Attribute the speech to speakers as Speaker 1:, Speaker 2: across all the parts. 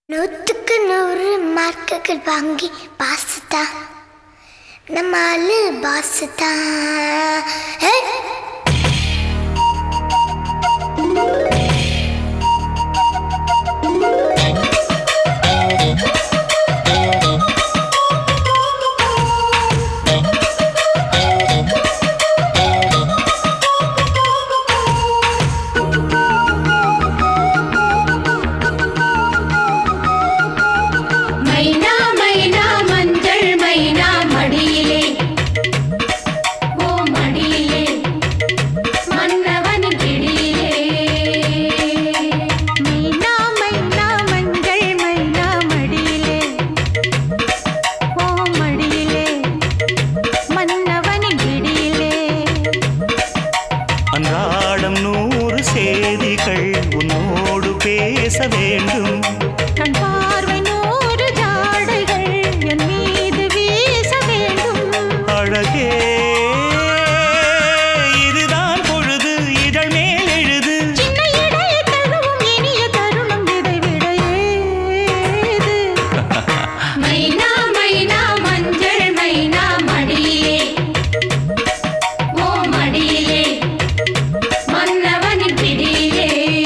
Speaker 1: நூற்றுக்கு 100 மார்க்குகள் வாங்கி பாசுதா நம்ம ஆளு பாசுதா.
Speaker 2: அன்றாடம் 100 செய்திகள் உன்னோடு பேச வேண்டும்.
Speaker 3: கண் பார்வை 100 ஜாடைகள் என் மீது வீச வேண்டும்.
Speaker 2: அழகே இதுதான் பொழுது, இதழ் மேல் எழுது.
Speaker 3: சின்ன இடையை தழுவும் இனிய தருணம் இதை விட ஏது? மைனா மைனா மஞ்சள் மைனா மடியிலே ஓ மடியிலே மன்னவனின் பிடியிலே.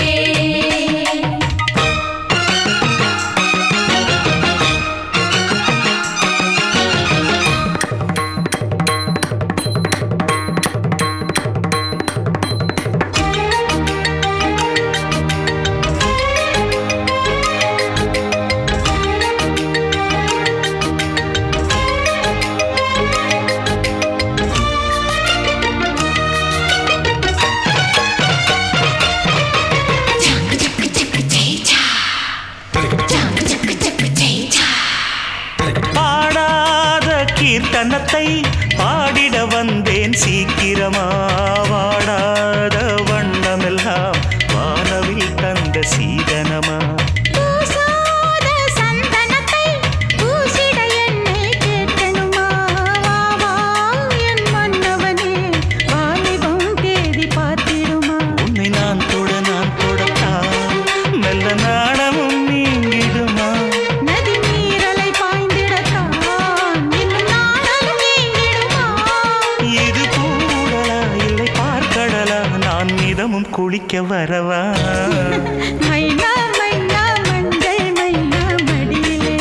Speaker 2: பாடாத கீர்த்தனத்தை பாடிட வந்தேன் சீக்கிரமா. வாடாத வண்ணமெல்லாம் வானவில் தந்த சீதனமா.
Speaker 3: பூசாத சந்தனத்தை பூசிட என்னை கேட்கணுமா? வா வா என் மன்னவனே வாலிபம் தேதி பார்த்திடுமா?
Speaker 2: உன்னை நான் தொடத்தான் மெல்ல நாணமும் நீங்கிடுமா.
Speaker 3: நதி நீரலை பாய்ந்திடத்தான் இன்னும் நாணலும் நீங்கிடுமா?
Speaker 2: இது கூடலா இல்லை பார்க்கடலா, நான் மிதமும் குளிக்க வரவா.
Speaker 3: மைனா மைனா மஞ்சள் மைனா மடியிலே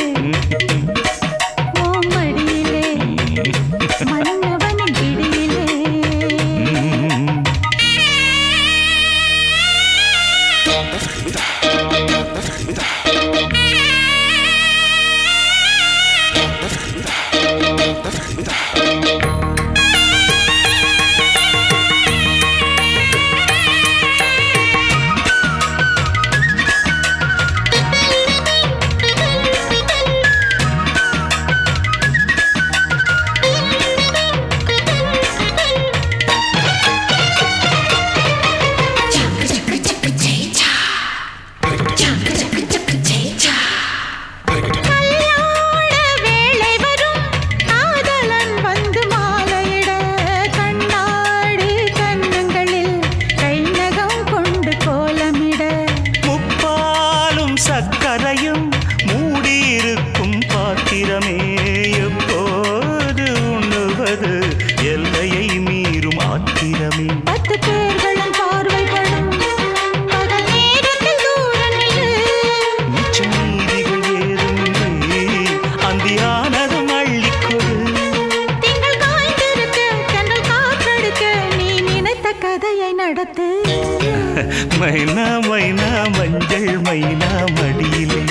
Speaker 3: ஓ மடியிலே மன்னவனின் பிடியிலே. கல்யாண வேளை வரும் காதலன் வந்து மாலையிட கண்ணாடி கன்னங்களில் கைநகம் கொண்டு கோலமிட.
Speaker 2: முப்பாலும் சக்கரையும் மூடியிருக்கும் பாத்திரமே எப்போது உண்ணுவது எல்லையை மீறும் ஆத்திரமே.
Speaker 3: 10 பேர்களும் பார்வைப்படும் பகல் நேரத்தில் தூரம் நில்லு.
Speaker 2: மிச்ச நீதிகள் ஏதுமில்லை, அந்தியானதும் அள்ளிக்கொடு.
Speaker 3: திங்கள் காய்ந்திருக்க தென்றல் காற்றடிக்க நீ நினைத்த கதையை நடத்து.
Speaker 2: மைனா மைனா மஞ்சள் மைனா மடியிலே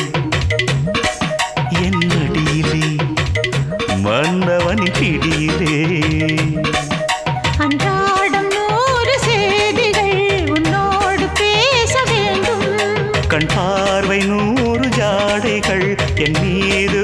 Speaker 2: என் மடியிலே மன்னவனின் பிடியிலே.
Speaker 3: அன்றாடம் 100 செய்திகள் உன்னோடு பேச வேண்டும்.
Speaker 2: கண் பார்வை 100 ஜாடைகள் என் மீது